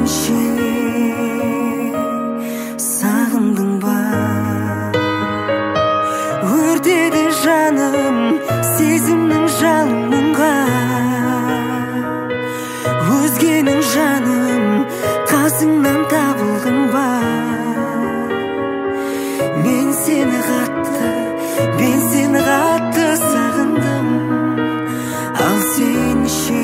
ше сағындың ба? Өртеді жаным сезімнің жалын мұңға. Өзгенің жаным қасыңнан табылдың ба? Мен сені қатты сағындым, ал сен ше?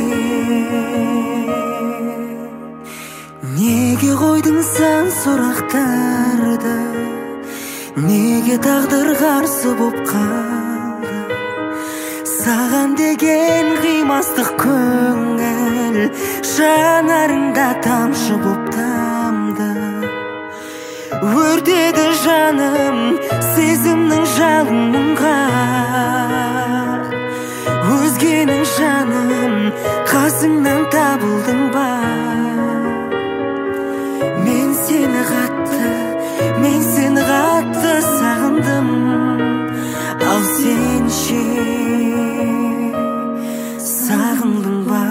Неге қойдың сан сұрақтарды? Неге тағдыр қарсы боп қалды? Саған деген қимастық көңіл жанарыңда тамшы боп тамды. Өртеді жаным сезімнің жалын мұңға. Өзгенің жаным қасыңнан табылдың ба? Мен сені қатты сағындым, ал сен ше сағындың ба?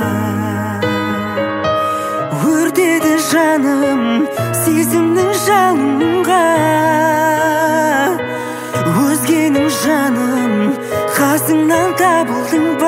Өртеді жаным сезімнің жалын мұңға. Өзгенің жаным қасыңнан табылдың